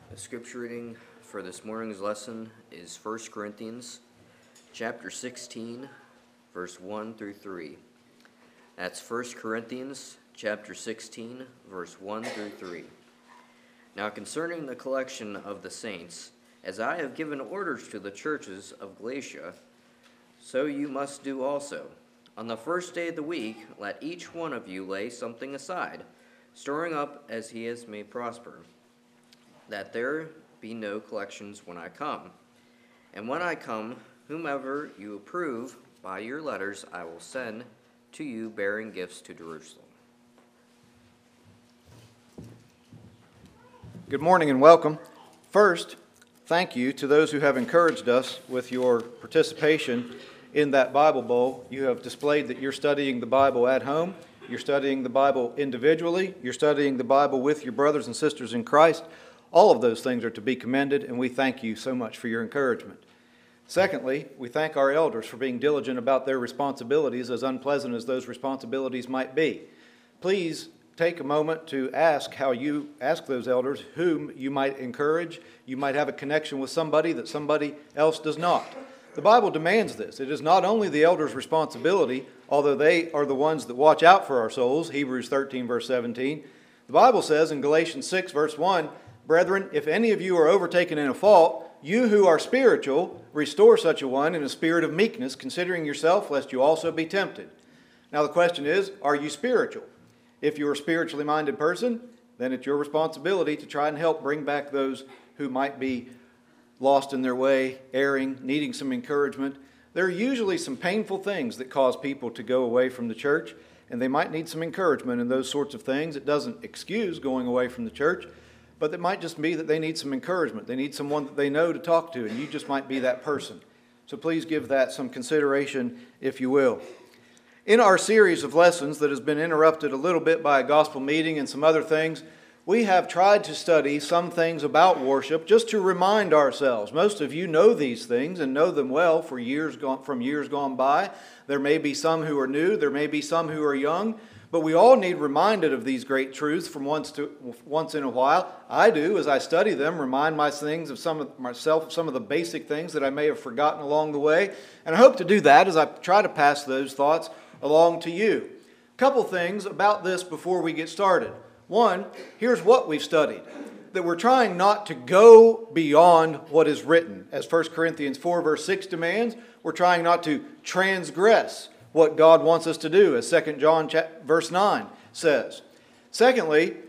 The scripture reading for this morning's lesson is 1 Corinthians chapter 16, verse 1 through 3. That's 1 Corinthians chapter 16, verse 1 through 3. Now concerning the collection of the saints, as I have given orders to the churches of Galatia, so you must do also. On the first day of the week, let each one of you lay something aside, storing up as he has made prosper, that there be no collections when I come. And when I come, whomever you approve by your letters, I will send to you bearing gifts to Jerusalem. Good morning and welcome. First, thank you to those who have encouraged us with your participation in that Bible Bowl. You have displayed that you're studying the Bible at home, you're studying the Bible individually, you're studying the Bible with your brothers and sisters in Christ. All of those things are to be commended, and we thank you so much for your encouragement. Secondly, we thank our elders for being diligent about their responsibilities, as unpleasant as those responsibilities might be. Please take a moment to ask those elders whom you might encourage. You might have a connection with somebody that somebody else does not. The Bible demands this. It is not only the elders' responsibility, although they are the ones that watch out for our souls, Hebrews 13, verse 17. The Bible says in Galatians 6, verse 1, "Brethren, if any of you are overtaken in a fault, you who are spiritual, restore such a one in a spirit of meekness, considering yourself, lest you also be tempted." Now the question is, are you spiritual? If you're a spiritually minded person, then it's your responsibility to try and help bring back those who might be lost in their way, erring, needing some encouragement. There are usually some painful things that cause people to go away from the church, and they might need some encouragement in those sorts of things. It doesn't excuse going away from the church, but it might just be that they need some encouragement. They need someone that they know to talk to, and you just might be that person. So please give that some consideration, if you will. In our series of lessons that has been interrupted a little bit by a gospel meeting and some other things, we have tried to study some things about worship just to remind ourselves. Most of you know these things and know them well from years gone by. There may be some who are new, there may be some who are young, but we all need reminded of these great truths from once in a while. I do, as I study them, remind myself of some of the basic things that I may have forgotten along the way. And I hope to do that as I try to pass those thoughts along to you. A couple things about this before we get started. One, here's what we've studied. That we're trying not to go beyond what is written. As 1 Corinthians 4 verse 6 demands, we're trying not to transgress what God wants us to do, as 2 John verse 9 says. Secondly,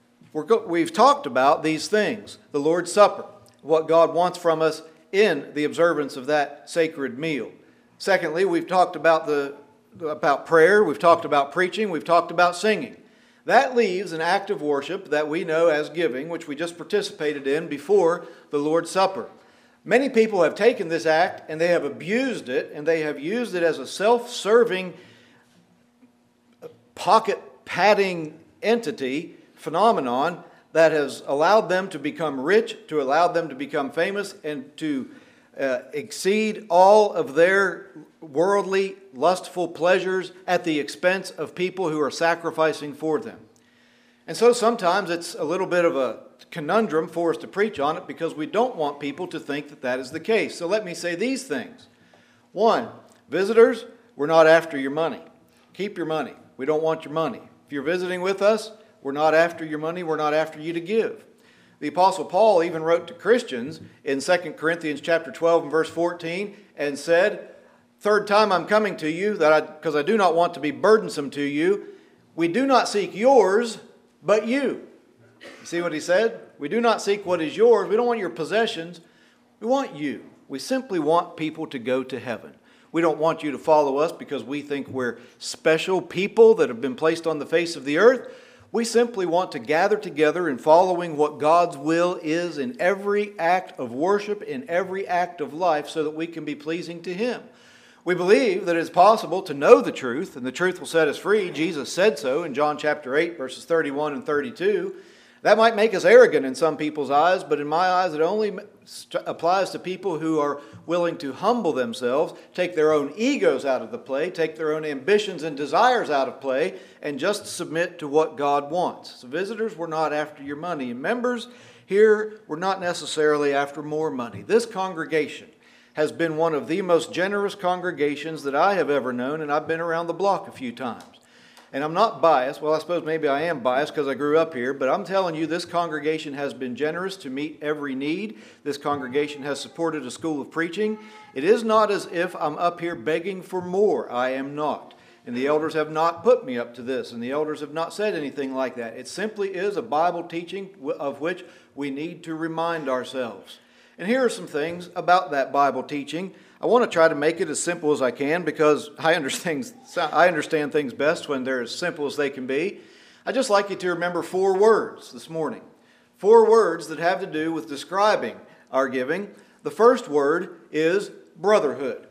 we've talked about these things, the Lord's Supper, what God wants from us in the observance of that sacred meal. Secondly, we've talked about prayer, we've talked about preaching, we've talked about singing. That leaves an act of worship that we know as giving, which we just participated in before the Lord's Supper. Many people have taken this act and they have abused it, and they have used it as a self-serving, pocket-padding entity, phenomenon, that has allowed them to become rich, to allow them to become famous, and to exceed all of their worldly, lustful pleasures at the expense of people who are sacrificing for them. And so sometimes it's a little bit of a conundrum for us to preach on it, because we don't want people to think that that is the case. So let me say these things. One, visitors, we're not after your money. Keep your money. We don't want your money. If you're visiting with us, we're not after your money. We're not after you to give. The Apostle Paul even wrote to Christians in 2 Corinthians chapter 12 and verse 14 and said, "Third time I'm coming to you, because I do not want to be burdensome to you. We do not seek yours, but you." You see what he said? We do not seek what is yours. We don't want your possessions. We want you. We simply want people to go to heaven. We don't want you to follow us because we think we're special people that have been placed on the face of the earth. We simply want to gather together in following what God's will is in every act of worship, in every act of life, so that we can be pleasing to Him. We believe that it is possible to know the truth, and the truth will set us free. Jesus said so in John chapter 8, verses 31 and 32. That might make us arrogant in some people's eyes, but in my eyes it only applies to people who are willing to humble themselves, take their own egos out of the play, take their own ambitions and desires out of play, and just submit to what God wants. So visitors, we're not after your money. And members, Here, we're not necessarily after more money. This congregation has been one of the most generous congregations that I have ever known, and I've been around the block a few times. And I'm not biased. Well, I suppose maybe I am biased because I grew up here, but I'm telling you, this congregation has been generous to meet every need. This congregation has supported a school of preaching. It is not as if I'm up here begging for more. I am not. And the elders have not put me up to this, and the elders have not said anything like that. It simply is a Bible teaching of which we need to remind ourselves. And here are some things about that Bible teaching. I want to try to make it as simple as I can because I understand things best when they're as simple as they can be. I'd just like you to remember 4 words this morning. 4 words that have to do with describing our giving. The first word is brotherhood.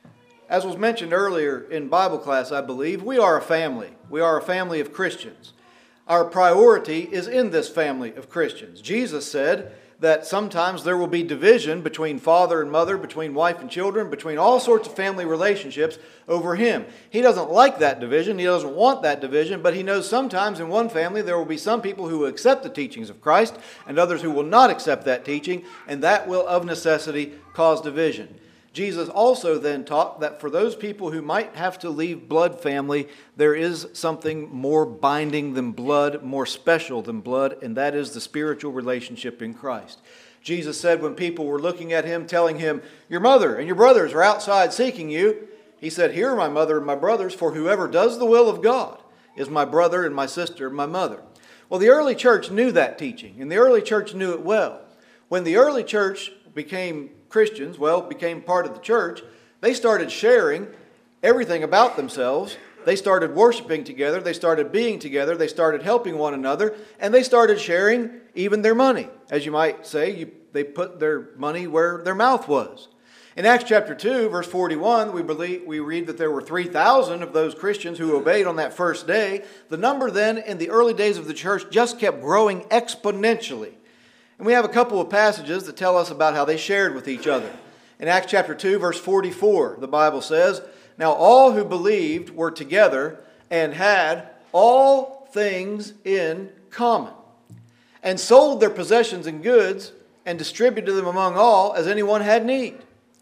As was mentioned earlier in Bible class, I believe, we are a family. We are a family of Christians. Our priority is in this family of Christians. Jesus said that sometimes there will be division between father and mother, between wife and children, between all sorts of family relationships over Him. He doesn't like that division. He doesn't want that division, but He knows sometimes in one family there will be some people who will accept the teachings of Christ and others who will not accept that teaching, and that will of necessity cause division. Jesus also then taught that for those people who might have to leave blood family, there is something more binding than blood, more special than blood, and that is the spiritual relationship in Christ. Jesus said when people were looking at Him, telling Him, "Your mother and your brothers are outside seeking you," He said, "Here are my mother and my brothers, for whoever does the will of God is my brother and my sister and my mother." Well, the early church knew that teaching, and the early church knew it well. When the early church became Christians, became part of the church, they started sharing everything about themselves. They started worshiping together. They started being together. They started helping one another. And they started sharing even their money. As you might say, they put their money where their mouth was. In Acts chapter 2, verse 41, we read that there were 3,000 of those Christians who obeyed on that first day. The number then in the early days of the church just kept growing exponentially. And we have a couple of passages that tell us about how they shared with each other. In Acts chapter 2, verse 44, the Bible says, "Now all who believed were together and had all things in common, and sold their possessions and goods, and distributed them among all as anyone had need."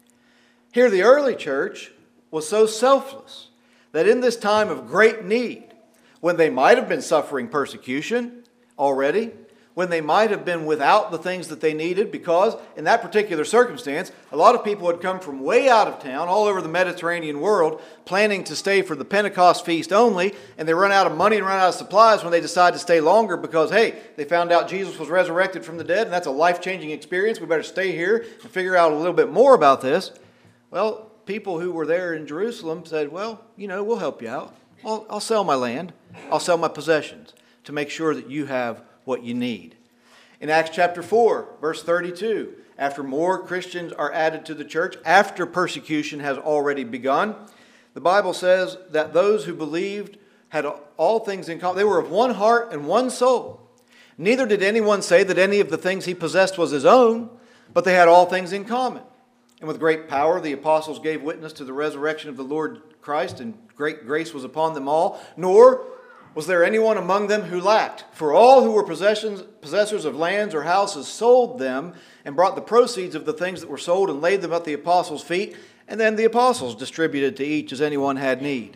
Here the early church was so selfless that in this time of great need, when they might have been suffering persecution already, when they might have been without the things that they needed, because in that particular circumstance, a lot of people had come from way out of town, all over the Mediterranean world, planning to stay for the Pentecost feast only, and they run out of money and run out of supplies when they decide to stay longer because, hey, they found out Jesus was resurrected from the dead, and that's a life-changing experience. We better stay here and figure out a little bit more about this. Well, people who were there in Jerusalem said, well, we'll help you out. I'll sell my land. I'll sell my possessions to make sure that you have what you need. In Acts chapter 4, verse 32, after more Christians are added to the church, after persecution has already begun, the Bible says that those who believed had all things in common. They were of one heart and one soul. Neither did anyone say that any of the things he possessed was his own, but they had all things in common. And with great power the apostles gave witness to the resurrection of the Lord Christ, and great grace was upon them all. Nor was there anyone among them who lacked? For all who were possessors of lands or houses sold them and brought the proceeds of the things that were sold and laid them at the apostles' feet, and then the apostles distributed to each as anyone had need.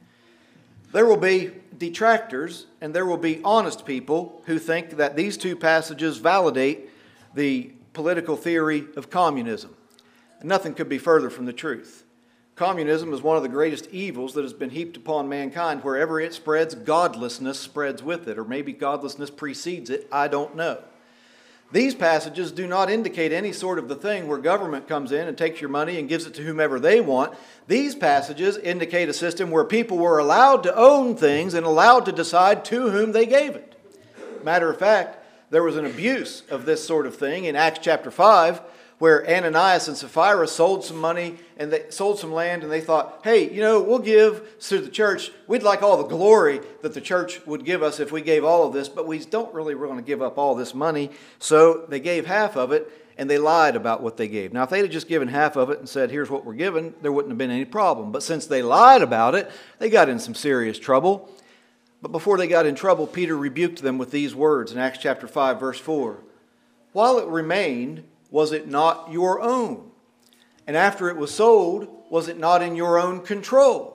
There will be detractors and there will be honest people who think that these two passages validate the political theory of communism. And nothing could be further from the truth. Communism is one of the greatest evils that has been heaped upon mankind. Wherever it spreads, godlessness spreads with it, or maybe godlessness precedes it. I don't know. These passages do not indicate any sort of the thing where government comes in and takes your money and gives it to whomever they want. These passages indicate a system where people were allowed to own things and allowed to decide to whom they gave it. Matter of fact, there was an abuse of this sort of thing in Acts chapter 5, where Ananias and Sapphira sold some money and they sold some land, and they thought, hey, we'll give to the church. We'd like all the glory that the church would give us if we gave all of this, but we don't really want to give up all this money. So they gave half of it, and they lied about what they gave. Now, if they'd have just given half of it and said, here's what we're giving, there wouldn't have been any problem. But since they lied about it, they got in some serious trouble. But before they got in trouble, Peter rebuked them with these words in Acts chapter 5, verse 4. while it remained, was it not your own? And after it was sold, was it not in your own control?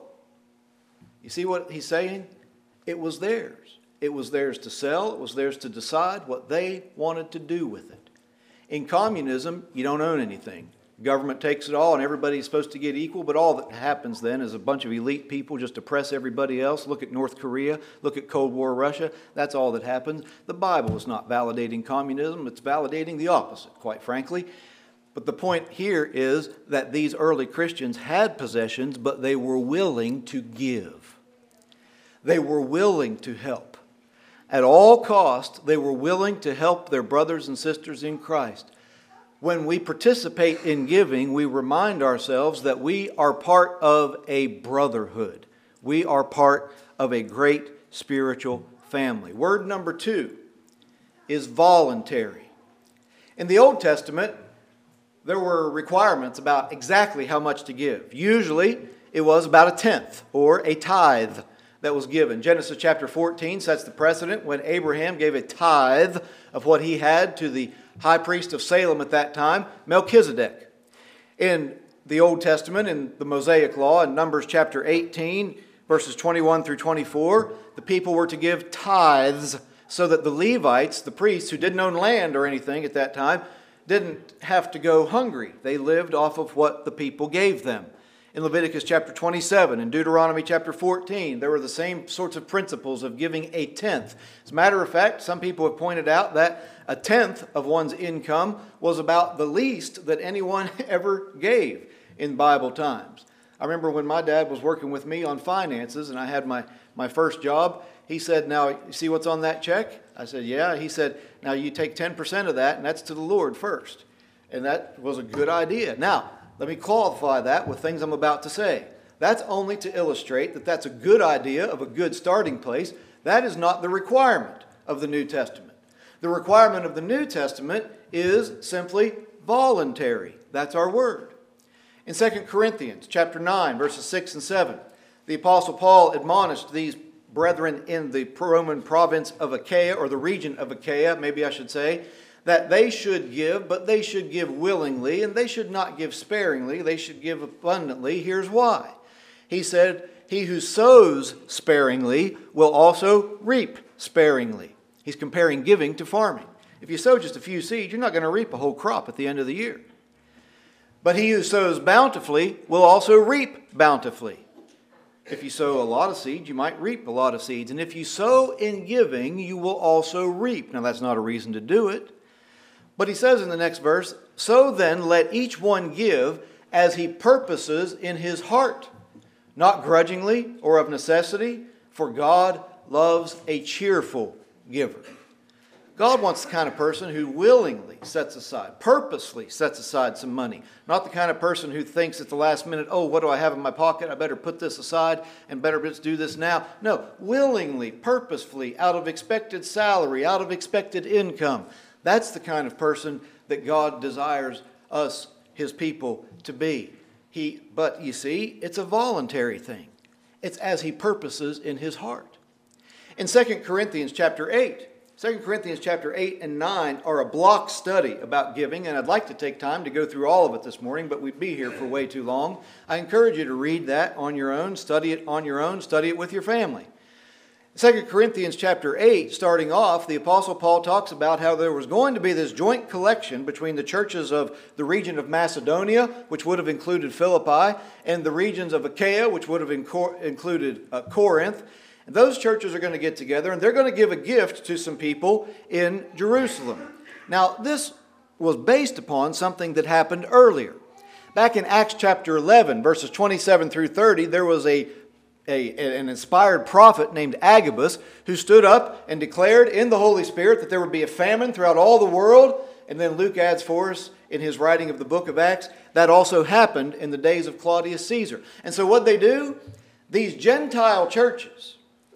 You see what he's saying? It was theirs. It was theirs to sell. It was theirs to decide what they wanted to do with it. In communism, you don't own anything. Government takes it all and everybody's supposed to get equal, but all that happens then is a bunch of elite people just oppress everybody else. Look at North Korea, look at Cold War Russia. That's all that happens. The Bible is not validating communism, it's validating the opposite, quite frankly. But the point here is that these early Christians had possessions, but they were willing to give. They were willing to help. At all costs, they were willing to help their brothers and sisters in Christ. When we participate in giving, we remind ourselves that we are part of a brotherhood. We are part of a great spiritual family. Word number 2 is voluntary. In the Old Testament, there were requirements about exactly how much to give. Usually, it was about a tenth or a tithe that was given. Genesis chapter 14 sets the precedent when Abraham gave a tithe of what he had to the high priest of Salem at that time, Melchizedek. In the Old Testament, in the Mosaic Law, in Numbers chapter 18, verses 21 through 24, the people were to give tithes so that the Levites, the priests who didn't own land or anything at that time, didn't have to go hungry. They lived off of what the people gave them. In Leviticus chapter 27 and Deuteronomy chapter 14, there were the same sorts of principles of giving a tenth. As a matter of fact, some people have pointed out that a tenth of one's income was about the least that anyone ever gave in Bible times. I remember when my dad was working with me on finances and I had my first job, he said, "Now, you see what's on that check?" I said, "Yeah." He said, "Now you take 10% of that and that's to the Lord first." And that was a good idea. Now, let me qualify that with things I'm about to say. That's only to illustrate that that's a good idea of a good starting place. That is not the requirement of the New Testament. The requirement of the New Testament is simply voluntary. That's our word. In 2 Corinthians chapter 9, verses 6 and 7, the Apostle Paul admonished these brethren in the Roman province of Achaia, or the region of Achaia, maybe I should say, that they should give, but they should give willingly, and they should not give sparingly. They should give abundantly. Here's why. He said, "He who sows sparingly will also reap sparingly." He's comparing giving to farming. If you sow just a few seeds, you're not going to reap a whole crop at the end of the year. But he who sows bountifully will also reap bountifully. If you sow a lot of seeds, you might reap a lot of seeds. And if you sow in giving, you will also reap. Now, that's not a reason to do it. But he says in the next verse, "So then let each one give as he purposes in his heart, not grudgingly or of necessity, for God loves a cheerful giver." God wants the kind of person who willingly sets aside, purposely sets aside some money. Not the kind of person who thinks at the last minute, "Oh, what do I have in my pocket? I better put this aside and better just do this now." No, willingly, purposefully, out of expected salary, out of expected income. That's the kind of person that God desires us, His people, to be. But you see, it's a voluntary thing. It's as He purposes in His heart. In 2 Corinthians chapter 8, 2 Corinthians chapter 8 and 9 are a block study about giving, and I'd like to take time to go through all of it this morning, but we'd be here for way too long. I encourage you to read that on your own, study it on your own, study it with your family. 2 Corinthians chapter 8, starting off, the Apostle Paul talks about how there was going to be this joint collection between the churches of the region of Macedonia, which would have included Philippi, and the regions of Achaia, which would have included Corinth. And those churches are going to get together, and they're going to give a gift to some people in Jerusalem. Now, this was based upon something that happened earlier. Back in Acts chapter 11, verses 27 through 30, there was an inspired prophet named Agabus who stood up and declared in the Holy Spirit that there would be a famine throughout all the world. And then Luke adds for us in his writing of the book of Acts, that also happened in the days of Claudius Caesar. And so what they do, these Gentile churches,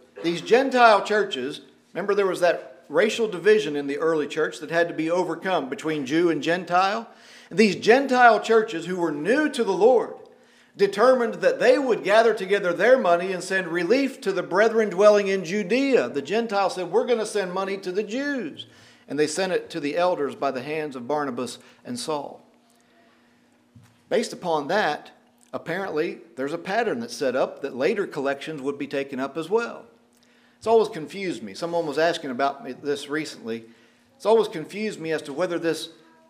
remember there was that racial division in the early church that had to be overcome between Jew and Gentile. These Gentile churches who were new to the Lord determined that they would gather together their money and send relief to the brethren dwelling in Judea. The Gentiles said, "We're going to send money to the Jews." and they sent it to the elders by the hands of Barnabas and Saul. Based upon that, apparently there's a pattern that's set up that later collections would be taken up as well. It's always confused me. Someone was asking about this recently. It's always confused me as to whether this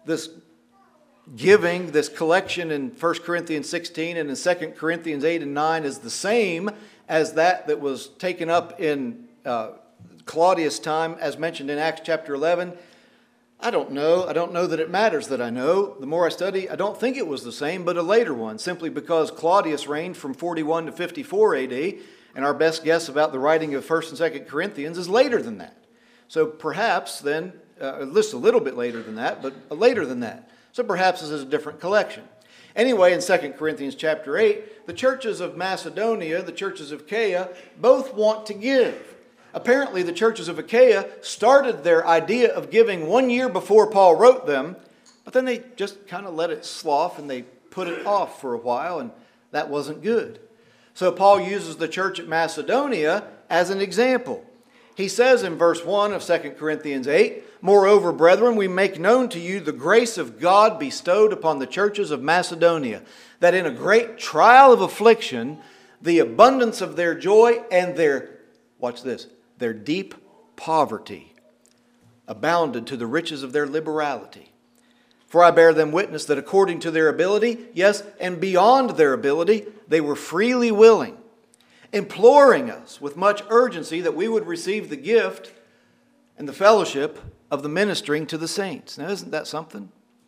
giving, this collection in 1 Corinthians 16 and in 2 Corinthians 8 and 9 is the same as that was taken up in Claudius' time, as mentioned in Acts chapter 11. I don't know. I don't know that it matters that I know. The more I study, I don't think it was the same, but a later one, simply because Claudius reigned from 41 to 54 AD, and our best guess about the writing of 1 and 2 Corinthians is later than that. So perhaps then, at least a little bit later than that, but later than that. So perhaps this is a different collection. Anyway, in 2 Corinthians chapter 8, the churches of Macedonia, the churches of Achaia, both want to give. Apparently, the churches of Achaia started their idea of giving 1 year before Paul wrote them, but then they just kind of let it slough and they put it off for a while, and that wasn't good. So Paul uses the church at Macedonia as an example. He says in verse 1 of 2 Corinthians 8, "Moreover, brethren, we make known to you the grace of God bestowed upon the churches of Macedonia, that in a great trial of affliction, the abundance of their joy and their," watch this, "their deep poverty abounded to the riches of their liberality. For I bear them witness that according to their ability, yes, and beyond their ability, they were freely willing, imploring us with much urgency that we would receive the gift and the fellowship of the ministering to the saints." Now, isn't that something?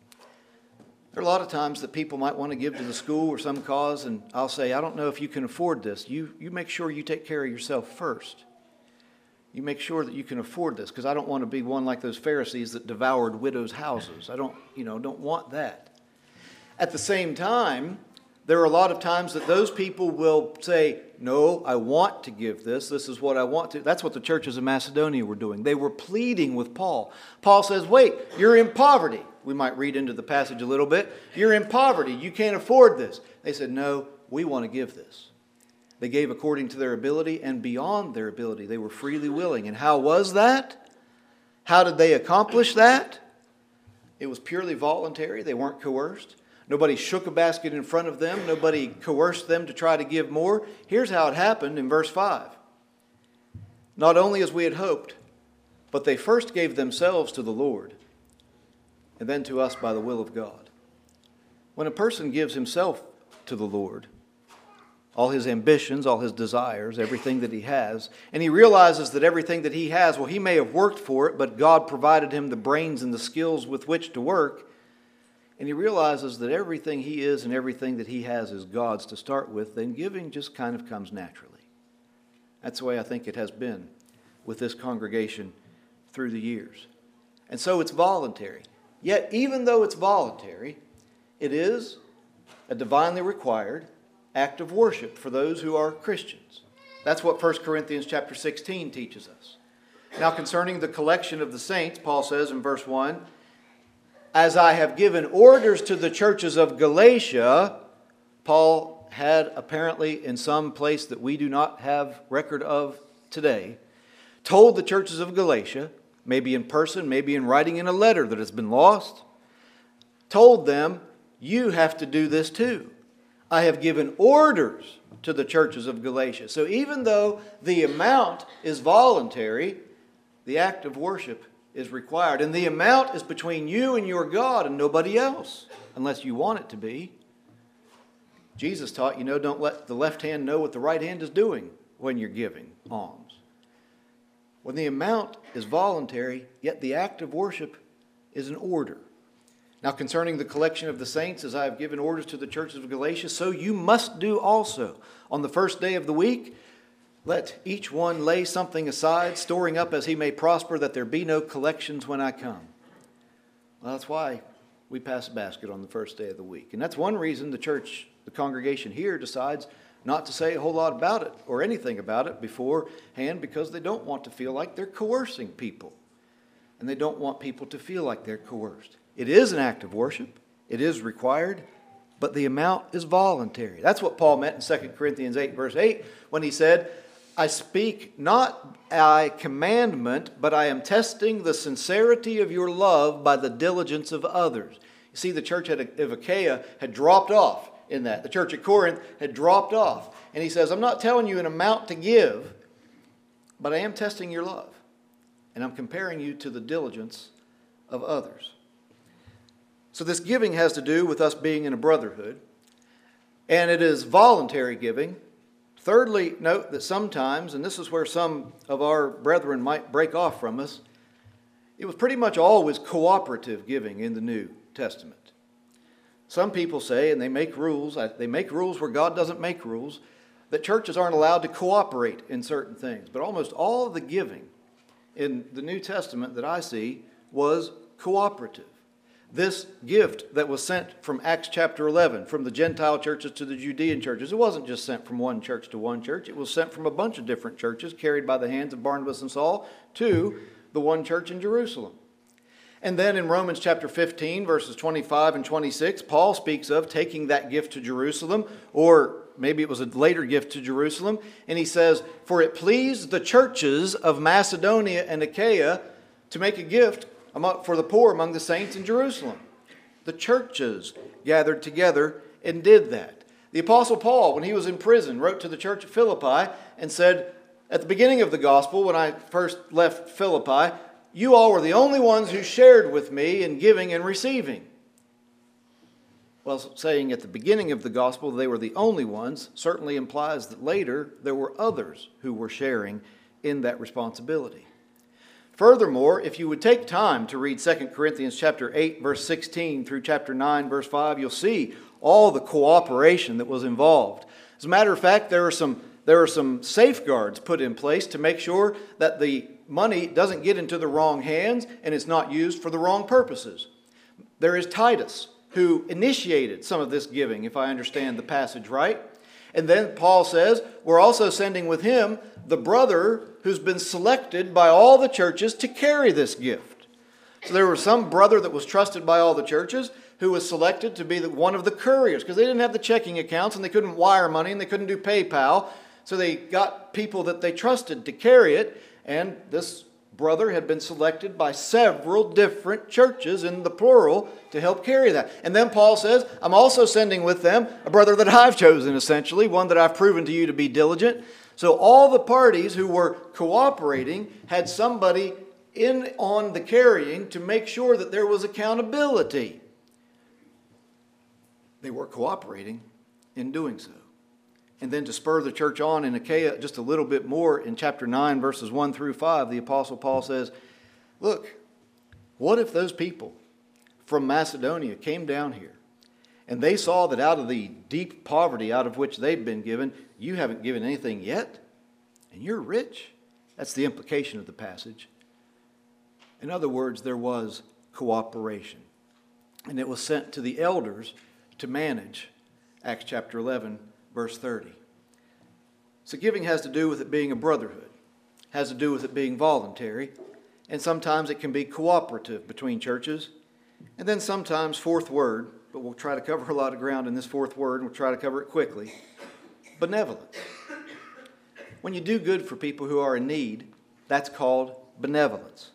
There are a lot of times that people might want to give to the school or some cause, and I'll say, I don't know if you can afford this. You make sure you take care of yourself first. You make sure that you can afford this, because I don't want to be one like those Pharisees that devoured widows' houses. I don't want that. At the same time, there are a lot of times that those people will say, no, I want to give this. This is what I want to. That's what the churches of Macedonia were doing. They were pleading with Paul. Paul says, wait, you're in poverty. We might read into the passage a little bit. You're in poverty. You can't afford this. They said, no, we want to give this. They gave according to their ability and beyond their ability. They were freely willing. And how was that? How did they accomplish that? It was purely voluntary. They weren't coerced. Nobody shook a basket in front of them. Nobody coerced them to try to give more. Here's how it happened in verse 5. Not only as we had hoped, but they first gave themselves to the Lord, and then to us by the will of God. When a person gives himself to the Lord, all his ambitions, all his desires, everything that he has, and he realizes that everything that he has, well, he may have worked for it, but God provided him the brains and the skills with which to work. And he realizes that everything he is and everything that he has is God's to start with, then giving just kind of comes naturally. That's the way I think it has been with this congregation through the years. And so it's voluntary. Yet, even though it's voluntary, it is a divinely required act of worship for those who are Christians. That's what 1 Corinthians chapter 16 teaches us. Now, concerning the collection of the saints, Paul says in verse 1, "As I have given orders to the churches of Galatia," Paul had apparently in some place that we do not have record of today, told the churches of Galatia, maybe in person, maybe in writing in a letter that has been lost, told them, you have to do this too. I have given orders to the churches of Galatia. So even though the amount is voluntary, the act of worship is required. And the amount is between you and your God and nobody else, unless you want it to be. Jesus taught, don't let the left hand know what the right hand is doing when you're giving alms. When the amount is voluntary, yet the act of worship is an order. Now, concerning the collection of the saints, as I have given orders to the churches of Galatia, so you must do also. On the first day of the week, let each one lay something aside, storing up as he may prosper, that there be no collections when I come. Well, that's why we pass a basket on the first day of the week. And that's one reason the congregation here decides not to say a whole lot about it or anything about it beforehand, because they don't want to feel like they're coercing people. And they don't want people to feel like they're coerced. It is an act of worship. It is required, but the amount is voluntary. That's what Paul meant in 2 Corinthians 8, verse 8, when he said, I speak not a commandment, but I am testing the sincerity of your love by the diligence of others. You see, the church of Achaia had dropped off in that. The church at Corinth had dropped off. And he says, I'm not telling you an amount to give, but I am testing your love. And I'm comparing you to the diligence of others. So this giving has to do with us being in a brotherhood. And it is voluntary giving. Thirdly, note that sometimes, and this is where some of our brethren might break off from us, it was pretty much always cooperative giving in the New Testament. Some people say, and they make rules where God doesn't make rules, that churches aren't allowed to cooperate in certain things. But almost all of the giving in the New Testament that I see was cooperative. This gift that was sent from Acts chapter 11, from the Gentile churches to the Judean churches, it wasn't just sent from one church to one church. It was sent from a bunch of different churches, carried by the hands of Barnabas and Saul, to the one church in Jerusalem. And then in Romans chapter 15, verses 25 and 26, Paul speaks of taking that gift to Jerusalem, or maybe it was a later gift to Jerusalem, and he says, for it pleased the churches of Macedonia and Achaia to make a gift for the poor among the saints in Jerusalem. The churches gathered together and did that. The Apostle Paul, when he was in prison, wrote to the church at Philippi and said, at the beginning of the gospel, when I first left Philippi, you all were the only ones who shared with me in giving and receiving. Well, saying at the beginning of the gospel they were the only ones certainly implies that later there were others who were sharing in that responsibility. Furthermore, if you would take time to read 2 Corinthians chapter 8, verse 16 through chapter 9, verse 5, you'll see all the cooperation that was involved. As a matter of fact, there are some safeguards put in place to make sure that the money doesn't get into the wrong hands and it's not used for the wrong purposes. There is Titus, who initiated some of this giving, if I understand the passage right. And then Paul says, we're also sending with him the brother who's been selected by all the churches to carry this gift. So there was some brother that was trusted by all the churches who was selected to be one of the couriers, because they didn't have the checking accounts and they couldn't wire money and they couldn't do PayPal. So they got people that they trusted to carry it, and this brother had been selected by several different churches in the plural to help carry that. And then Paul says, I'm also sending with them a brother that I've chosen, essentially, one that I've proven to you to be diligent. So all the parties who were cooperating had somebody in on the carrying to make sure that there was accountability. They were cooperating in doing so. And then to spur the church on in Achaia just a little bit more, in chapter 9, verses 1 through 5, the Apostle Paul says, look, what if those people from Macedonia came down here and they saw that out of the deep poverty out of which they've been given, you haven't given anything yet, and you're rich? That's the implication of the passage. In other words, there was cooperation. And it was sent to the elders to manage. Acts chapter 11, verse 30. So giving has to do with it being a brotherhood, has to do with it being voluntary, and sometimes it can be cooperative between churches. And then sometimes, fourth word, but we'll try to cover a lot of ground in this fourth word, and we'll try to cover it quickly, benevolence. When you do good for people who are in need, that's called benevolence.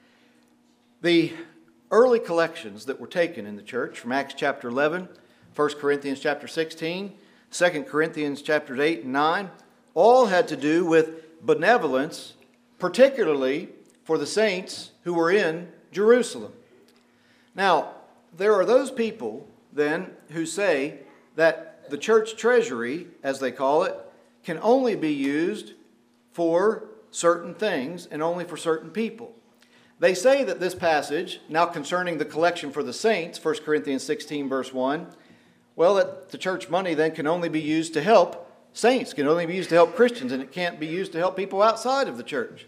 The early collections that were taken in the church from Acts chapter 11, 1 Corinthians chapter 16, 2 Corinthians chapters 8 and 9, all had to do with benevolence, particularly for the saints who were in Jerusalem. Now, there are those people then who say that the church treasury, as they call it, can only be used for certain things and only for certain people. They say that this passage, now concerning the collection for the saints, 1 Corinthians 16, verse 1, well, that the church money then can only be used to help saints, can only be used to help Christians, and it can't be used to help people outside of the church.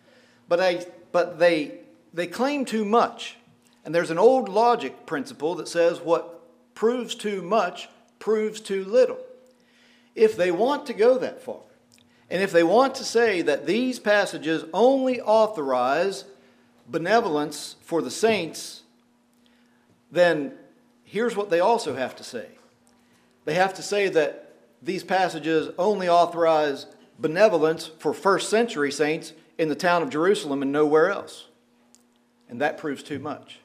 But they claim too much. And there's an old logic principle that says what proves too much proves too little. If they want to go that far, and if they want to say that these passages only authorize benevolence for the saints, then here's what they also have to say. They have to say that these passages only authorize benevolence for first century saints in the town of Jerusalem and nowhere else. And that proves too much.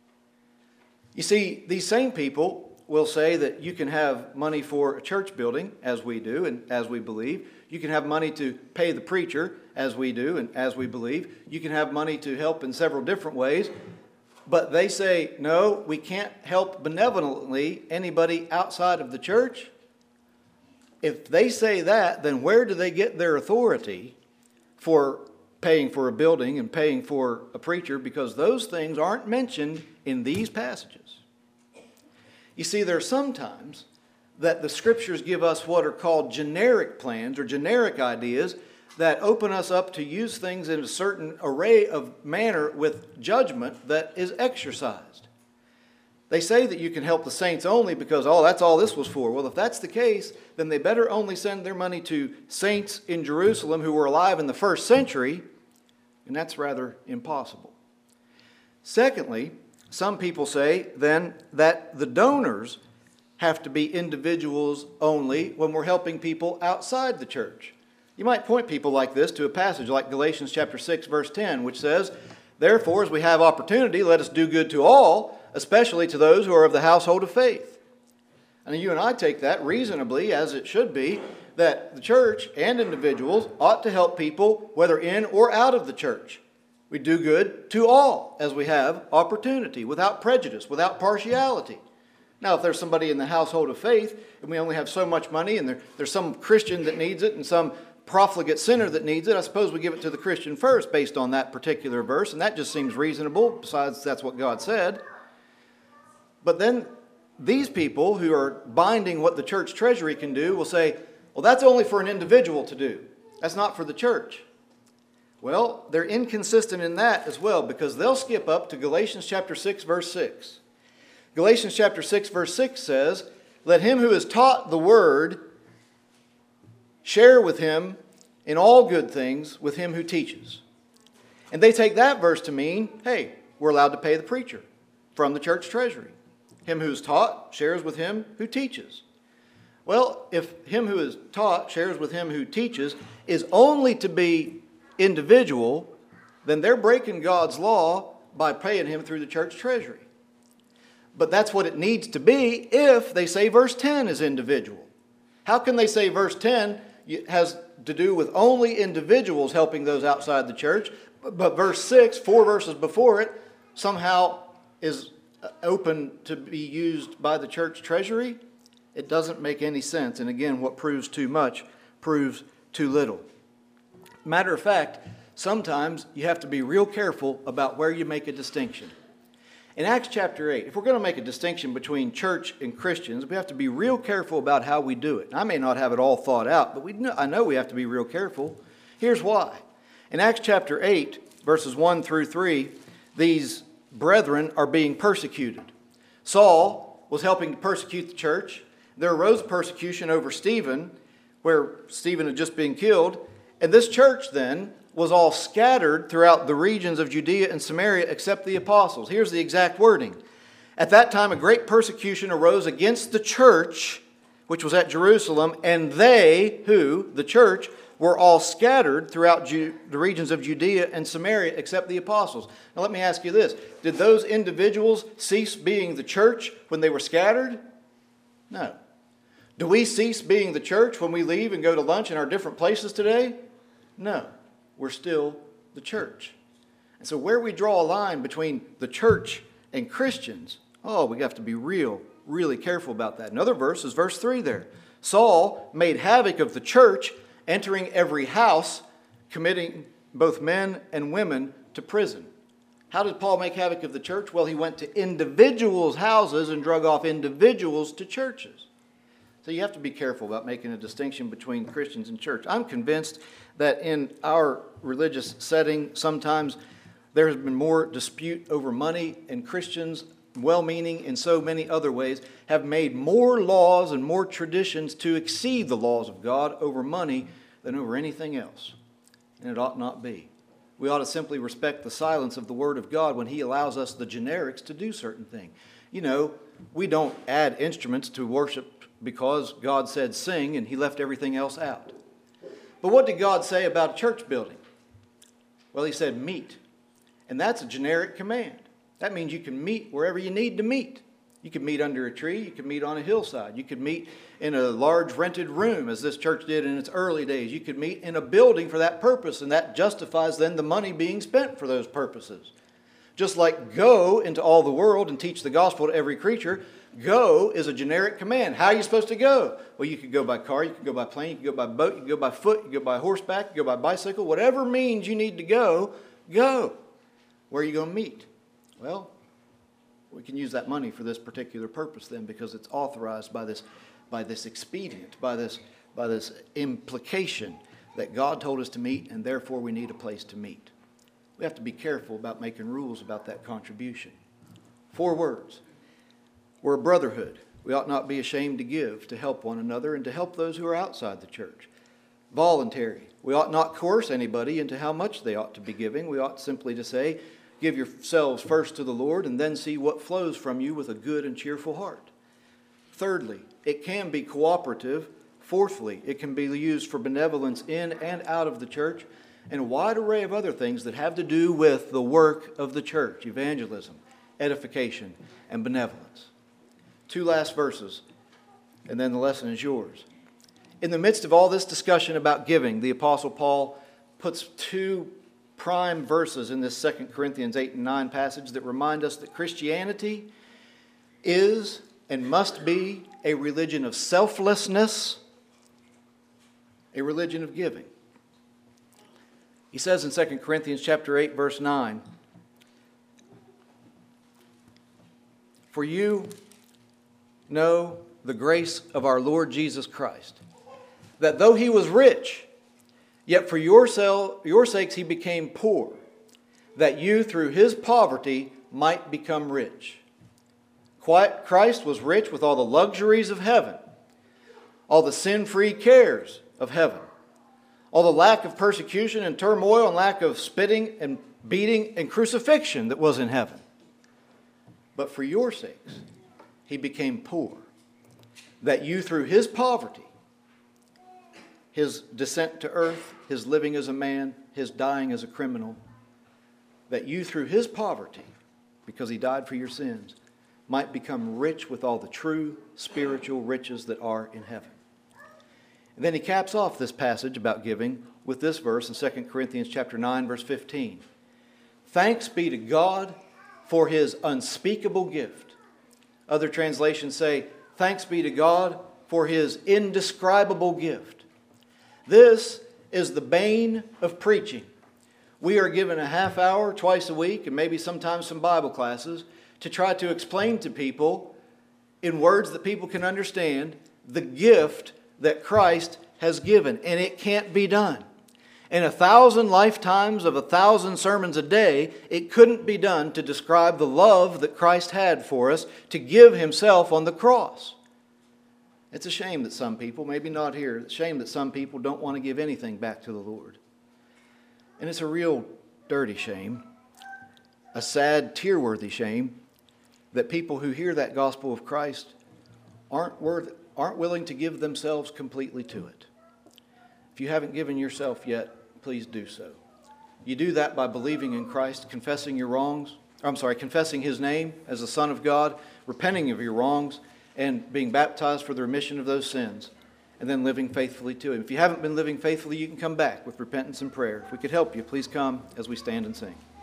You see, these same people will say that you can have money for a church building, as we do and as we believe. You can have money to pay the preacher, as we do and as we believe. You can have money to help in several different ways. But they say, no, we can't help benevolently anybody outside of the church. If they say that, then where do they get their authority for paying for a building and paying for a preacher? Because those things aren't mentioned in these passages. You see, there are sometimes that the Scriptures give us what are called generic plans or generic ideas that open us up to use things in a certain array of manner with judgment that is exercised. They say that you can help the saints only because, that's all this was for. Well, if that's the case, then they better only send their money to saints in Jerusalem who were alive in the first century, and that's rather impossible. Secondly, some people say then that the donors have to be individuals only when we're helping people outside the church. You might point people like this to a passage like Galatians chapter 6, verse 10, which says, "Therefore, as we have opportunity, let us do good to all, especially to those who are of the household of faith." And you and I take that reasonably, as it should be, that the church and individuals ought to help people whether in or out of the church. We do good to all as we have opportunity, without prejudice, without partiality. Now, if there's somebody in the household of faith and we only have so much money and there's some Christian that needs it and some profligate sinner that needs it, I suppose we give it to the Christian first based on that particular verse, and that just seems reasonable. Besides, that's what God said. But then these people who are binding what the church treasury can do will say, well, that's only for an individual to do. That's not for the church. Well, they're inconsistent in that as well, because they'll skip up to Galatians chapter 6, verse 6. Galatians chapter 6, verse 6 says, "Let him who is taught the word share with him in all good things with him who teaches." And they take that verse to mean, hey, we're allowed to pay the preacher from the church treasury. Him who is taught shares with him who teaches. Well, if him who is taught shares with him who teaches is only to be individual, then they're breaking God's law by paying him through the church treasury. But that's what it needs to be if they say verse 10 is individual. How can they say verse 10 has to do with only individuals helping those outside the church, but verse 6, 4 verses before it, somehow is open to be used by the church treasury? It doesn't make any sense. And again, what proves too much proves too little. Matter of fact, sometimes you have to be real careful about where you make a distinction. In Acts chapter 8, if we're going to make a distinction between church and Christians, we have to be real careful about how we do it. I may not have it all thought out, but I know we have to be real careful. Here's why. In Acts chapter 8, verses 1 through 3, these brethren are being persecuted. Saul was helping to persecute the church. There arose persecution over Stephen, where Stephen had just been killed. And this church then was all scattered throughout the regions of Judea and Samaria except the apostles. Here's the exact wording. At that time a great persecution arose against the church, which was at Jerusalem, and they, who, the church, were all scattered throughout the regions of Judea and Samaria except the apostles. Now let me ask you this. Did those individuals cease being the church when they were scattered? No. Do we cease being the church when we leave and go to lunch in our different places today? No. We're still the church. And so where we draw a line between the church and Christians, we have to be really careful about that. Another verse is verse 3 there. Saul made havoc of the church, entering every house, committing both men and women to prison. How did Paul make havoc of the church? Well, he went to individuals' houses and drug off individuals to churches. So you have to be careful about making a distinction between Christians and church. I'm convinced that in our religious setting, sometimes there has been more dispute over money, and Christians, well-meaning in so many other ways, have made more laws and more traditions to exceed the laws of God over money than over anything else. And it ought not be. We ought to simply respect the silence of the Word of God when He allows us the generics to do certain things. You know, we don't add instruments to worship because God said sing and He left everything else out. But what did God say about a church building? Well, he said meet. And that's a generic command. That means you can meet wherever you need to meet. You can meet under a tree. You can meet on a hillside. You could meet in a large rented room, as this church did in its early days. You could meet in a building for that purpose, and that justifies then the money being spent for those purposes. Just like go into all the world and teach the gospel to every creature, go is a generic command. How are you supposed to go? Well, you could go by car, you could go by plane, you could go by boat, you could go by foot, you could go by horseback, you could go by bicycle. Whatever means you need to go, go. Where are you going to meet? Well, we can use that money for this particular purpose then, because it's authorized by this expedient, by this implication that God told us to meet, and therefore we need a place to meet. We have to be careful about making rules about that contribution. 4 words. We're a brotherhood. We ought not be ashamed to give, to help one another, and to help those who are outside the church. Voluntary. We ought not coerce anybody into how much they ought to be giving. We ought simply to say, give yourselves first to the Lord, and then see what flows from you with a good and cheerful heart. Thirdly, it can be cooperative. Fourthly, it can be used for benevolence in and out of the church, and a wide array of other things that have to do with the work of the church, evangelism, edification, and benevolence. 2 last verses, and then the lesson is yours. In the midst of all this discussion about giving, the Apostle Paul puts 2 prime verses in this 2 Corinthians 8 and 9 passage that remind us that Christianity is and must be a religion of selflessness, a religion of giving. He says in 2 Corinthians chapter 8, verse 9, "For you know the grace of our Lord Jesus Christ, that though he was rich, yet for your sakes he became poor, that you through his poverty might become rich." Christ was rich with all the luxuries of heaven, all the sin-free cares of heaven, all the lack of persecution and turmoil and lack of spitting and beating and crucifixion that was in heaven. But for your sakes, he became poor, that you through his poverty, his descent to earth, his living as a man, his dying as a criminal, that you through his poverty, because he died for your sins, might become rich with all the true spiritual riches that are in heaven. And then he caps off this passage about giving with this verse in 2 Corinthians chapter 9, verse 15. "Thanks be to God for his unspeakable gift." Other translations say, "Thanks be to God for his indescribable gift." This is the bane of preaching. We are given a half hour twice a week, and maybe sometimes some Bible classes, to try to explain to people in words that people can understand the gift that Christ has given. And it can't be done. In 1,000 lifetimes of 1,000 sermons a day, it couldn't be done to describe the love that Christ had for us to give himself on the cross. It's a shame that some people, maybe not here, it's a shame that some people don't want to give anything back to the Lord. And it's a real dirty shame, a sad, tear-worthy shame, that people who hear that gospel of Christ aren't willing to give themselves completely to it. If you haven't given yourself yet, please do so. You do that by believing in Christ, confessing his name as the Son of God, repenting of your wrongs, and being baptized for the remission of those sins, and then living faithfully to him. If you haven't been living faithfully, you can come back with repentance and prayer. If we could help you, please come as we stand and sing.